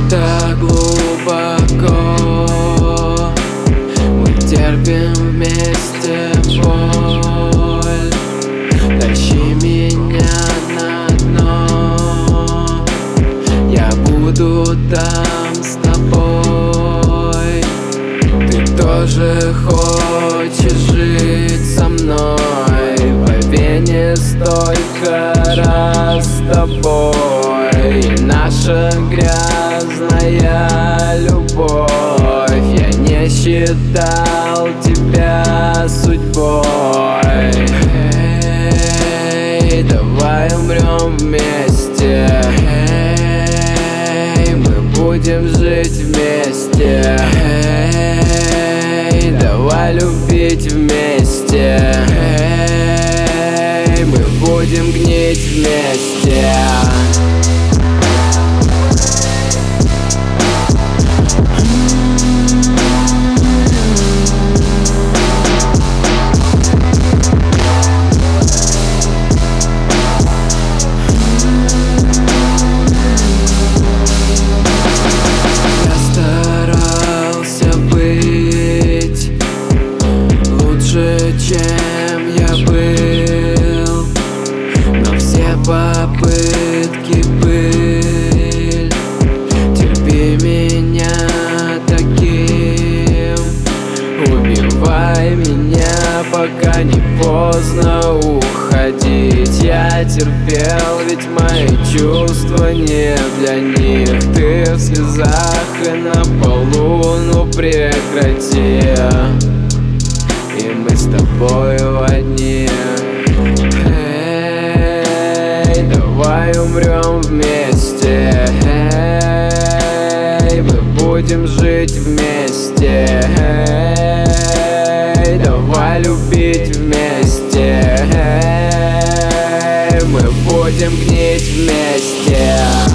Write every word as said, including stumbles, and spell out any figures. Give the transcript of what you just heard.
так глубоко. Мы терпим вместе боль. Тащи меня на дно. Я буду там с тобой. Ты тоже хочешь жить со мной? По вене столько раз с тобой. И наша грязная любовь. Я не считал тебя судьбой. Эй, давай умрем вместе. Эй, мы будем жить вместе. Эй, давай любить вместе. Эй, мы будем гнить вместе. Чем я был, но все попытки пыль. Терпи меня таким, убивай меня, пока не поздно уходить. Я терпел, ведь мои чувства не для них. Ты в слезах и на полу, ну прекрати. И мы с тобою одни. Эй, давай умрем вместе. Эй, мы будем жить вместе. Эй, давай любить вместе. Эй, мы будем гнить вместе.